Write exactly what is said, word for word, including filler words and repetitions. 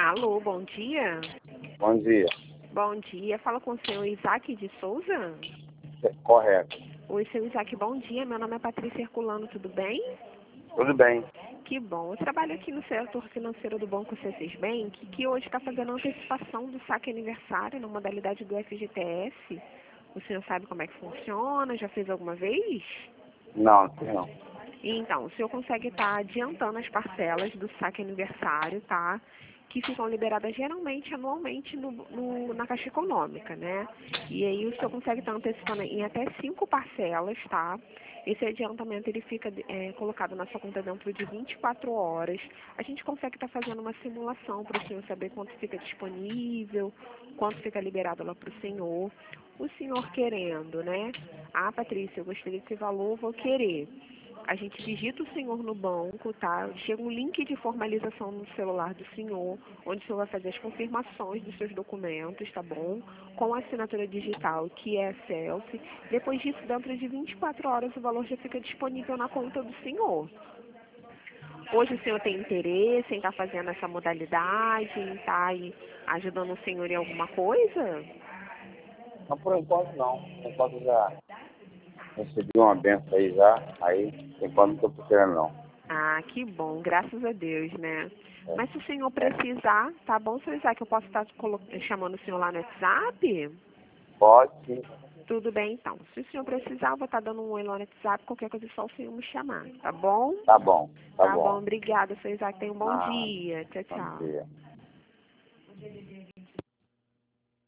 Alô, bom dia. Bom dia. Bom dia, fala com o senhor Isaac de Souza. É, correto. Oi, senhor Isaac, bom dia. Meu nome é Patrícia Herculano, tudo bem? Tudo bem. Que bom. Eu trabalho aqui no setor financeiro do Banco C seis Bank, que hoje está fazendo antecipação do saque aniversário na modalidade do F G T S. O senhor sabe como é que funciona? Já fez alguma vez? Não, não. Então, o senhor consegue estar adiantando as parcelas do saque aniversário, tá? Que ficam liberadas geralmente anualmente no, no- na Caixa Econômica, né? E aí o senhor consegue estar antecipando em até cinco parcelas, tá? Esse adiantamento ele fica é, colocado na sua conta dentro de vinte e quatro horas. A gente consegue estar fazendo uma simulação para o senhor saber quanto fica disponível, quanto fica liberado lá para o senhor. O senhor querendo, né? Ah, Patrícia, eu gostaria desse valor, vou querer. A gente digita o senhor no banco, tá? Chega um link de formalização no celular do senhor, onde o senhor vai fazer as confirmações dos seus documentos, tá bom? Com a assinatura digital, que é a selfie. Depois disso, dentro de vinte e quatro horas, o valor já fica disponível na conta do senhor. Hoje o senhor tem interesse em estar fazendo essa modalidade, em estar aí ajudando o senhor em alguma coisa? Não, por enquanto não. Por enquanto já recebi uma benção aí já. Aí, por enquanto não estou procurando não. Ah, que bom, graças a Deus, né? É. Mas se o senhor precisar, tá bom, senhor Isaac, eu posso estar colo- chamando o senhor lá no WhatsApp? Pode sim. Tudo bem, então. Se o senhor precisar, eu vou estar dando um oi lá no WhatsApp, qualquer coisa é só o senhor me chamar, tá bom? Tá bom, tá Tá bom, bom. obrigada, senhor Isaac, tenha um bom Ah, dia. Tchau, bom tchau. dia.